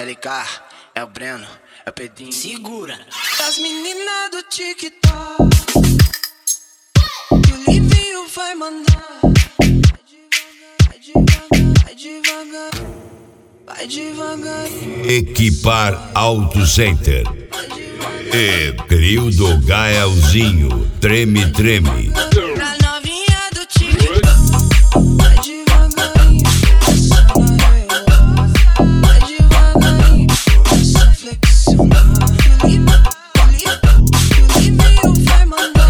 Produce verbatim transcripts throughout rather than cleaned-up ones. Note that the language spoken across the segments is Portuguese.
L K, é o Breno, é o Pedrinho. Segura. As meninas do TikTok, que o Livinho vai mandar. Vai devagar, vai devagar, vai devagar. Equipar Auto Center. E trio do Gaelzinho. Treme, treme. Pra novinha do TikTok, vai devagarinho, vai devagarinho, essa flexiona. Que o Livinho vai mandar.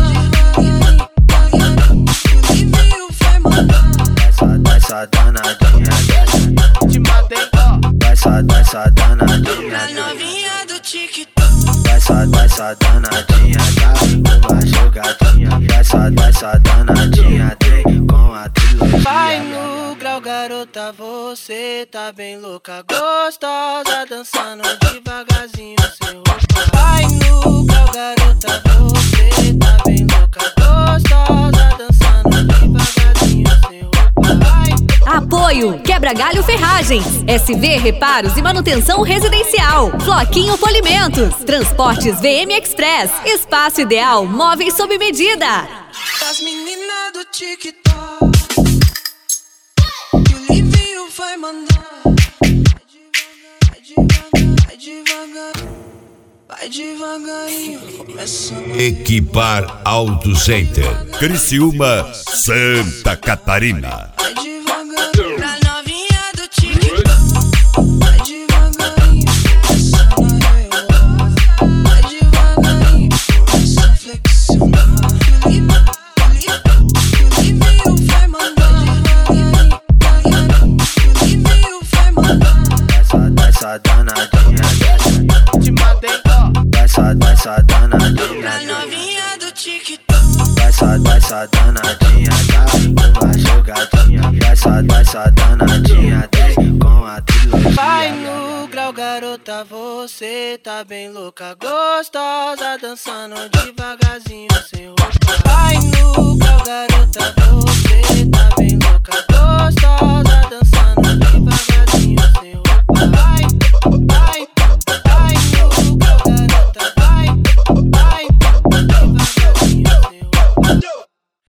Que o Livinho vai mandar. Essa danadinha dessa te matei, ó. Essa, essa danadinha Pra novinha do TikTok, Essa, essa danadinha dá uma jogadinha. Essa, essa danadinha tem com a trilogia. vai no grau, garota, você tá bem louca, gostosa, dançando devagarzinho sem roupa. Vai no grau, garota, você tá bem louca, gostosa, dançando devagarzinho sem roupa. Vai. Apoio Quebra Galho Ferragens, S V Reparos e Manutenção Residencial, Floquinho Polimentos, Transportes V M Express, Espaço Ideal Móveis sob medida. As meninas do TikTok, que o Livinho vai mandar. Vai devagar, vai devagar, vai devagarinho, começando. Equipar Auto Center. Criciúma, Santa Catarina. Vai devagar, pra novinha do TikTok, vai devagarinho, vai devagarinho, essa flexiona. Que o Livinho vai mandar. Que o Livinho vai mandar. Essa, essa danadinha dessa te matei, ó. Essa, essa danadinha Pra novinha do TikTok, Essa, essa danadinha dá uma jogadinha. Essa, essa danadinha tem com a trilogia. vai no grau, garota, você tá bem louca, gostosa, dançando devagarzinho sem roupa. Vai no grau, garota, você tá bem louca, gostosa,